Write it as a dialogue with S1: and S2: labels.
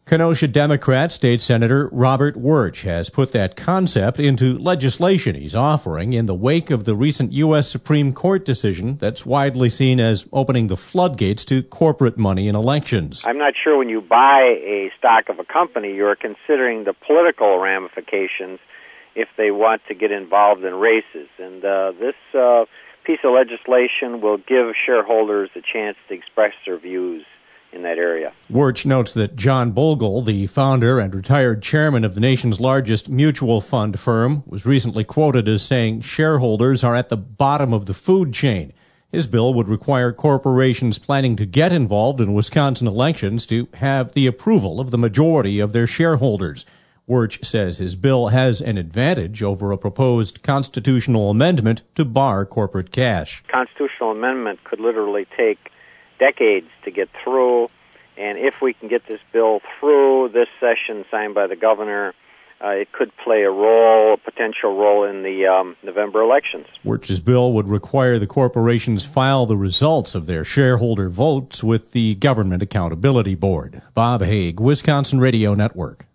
S1: Kenosha Democrat State Senator Robert Wirch has put that concept into legislation he's offering in the wake of the recent U.S. Supreme Court decision that's widely seen as opening the floodgates to corporate money in elections.
S2: I'm not sure when you buy a stock of a company, you're considering the political ramifications if they want to get involved in races. And this piece of legislation will give shareholders a chance to express their views in that area.
S1: Wirch notes that John Bogle, the founder and retired chairman of the nation's largest mutual fund firm, was recently quoted as saying shareholders are at the bottom of the food chain. His bill would require corporations planning to get involved in Wisconsin elections to have the approval of the majority of their shareholders. Wirch says his bill has an advantage over a proposed constitutional amendment to bar corporate cash.
S2: Constitutional amendment could literally take decades to get through, and if we can get this bill through this session signed by the governor, it could play a potential role in the November elections.
S1: Wirch's bill would require the corporations file the results of their shareholder votes with the Government Accountability Board. Bob Haig, Wisconsin Radio Network.